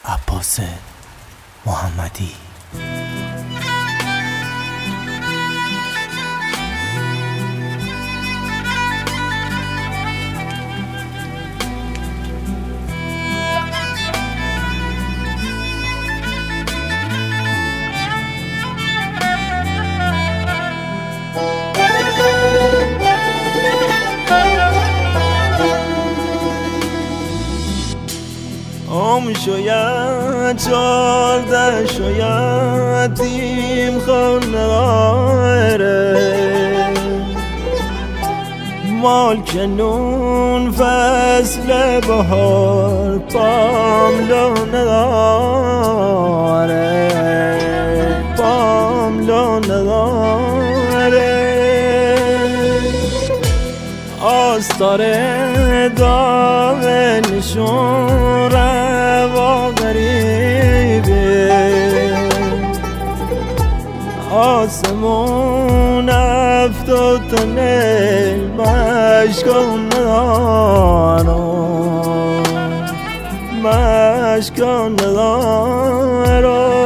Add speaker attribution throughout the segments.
Speaker 1: عباس محمدی.
Speaker 2: شاید 14 شاید تیم خانه مال کنون فصل بهار پاملو نداره پاملو نداره آستاره داغ نشون روا غریبه آسمون افتاد تنه مشکان ندارم مشکان ندارم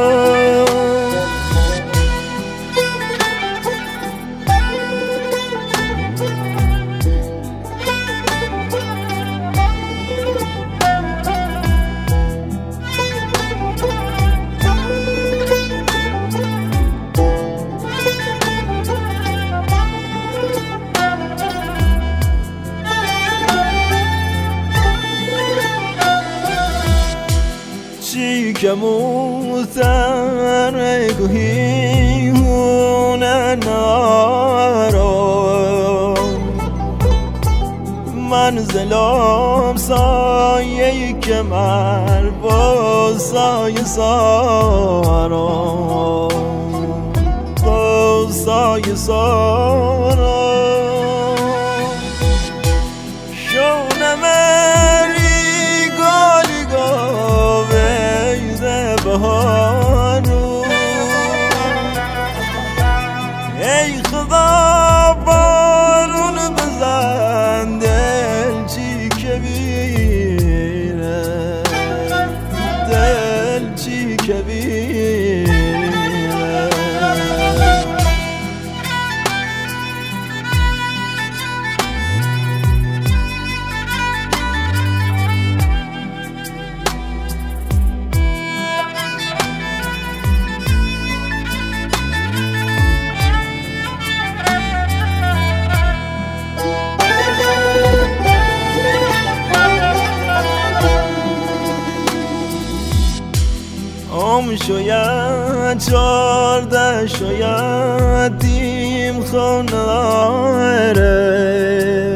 Speaker 2: که موتر گوهی هونه نارو منزلم سایه کمر با سایه سارو با سایه سارو شونه مری گالی گاوه بهارو ای خدا بارون بزن دل چی کبیره دل چی کبیره شاید 14 شاید تیم خانه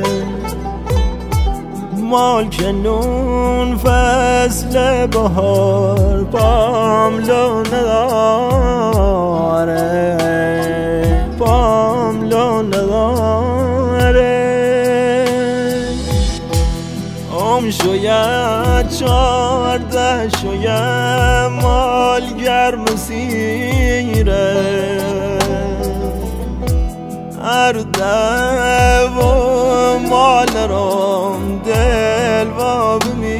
Speaker 2: مال کنون فصل بهار پاملو نداره پاملو نداره شاید 14 شاید مال گرم سیره هر دو مال رام دل و بمی